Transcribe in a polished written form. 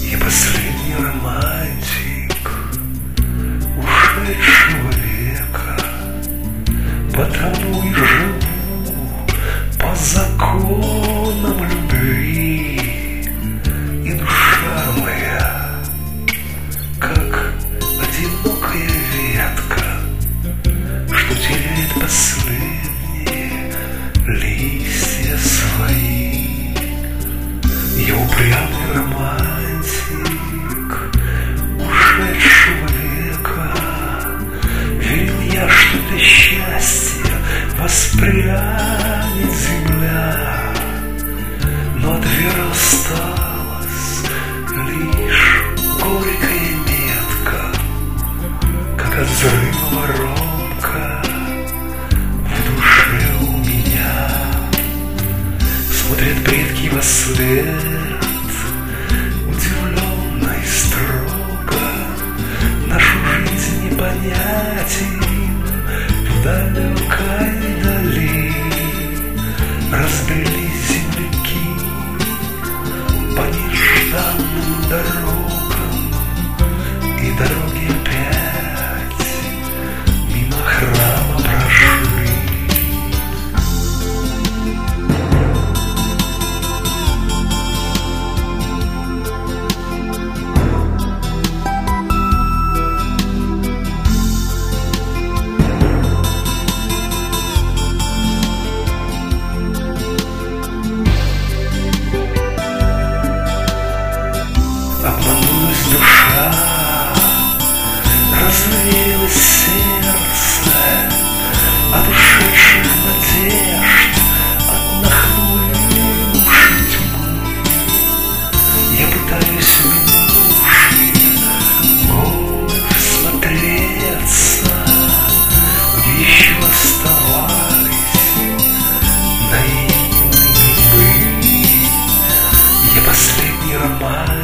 Я последний романтик ушедшего века, потому и живу по законам любви. И душа моя, как одинокая ветка, что теряет последние листья свои. Я упрямый романтик ушедшего века, верил я, что для счастья воспрянет земля, но от веры осталась лишь горькая метка, как от взрыва воронка в душе у меня. Смотрят предки во след, удивленно и строго, нашу жизнь не понять им в далекой дали. Разбрелись земляки по нежданным дорогам, и дороги опять мимо храма прошли. Обманулась душа, развеялось сердце от ушедших надежд, от нахлынувшей тьмы. Я пытаюсь в минувшие годы всмотреться, где еще оставались наивными мы. Я последний роман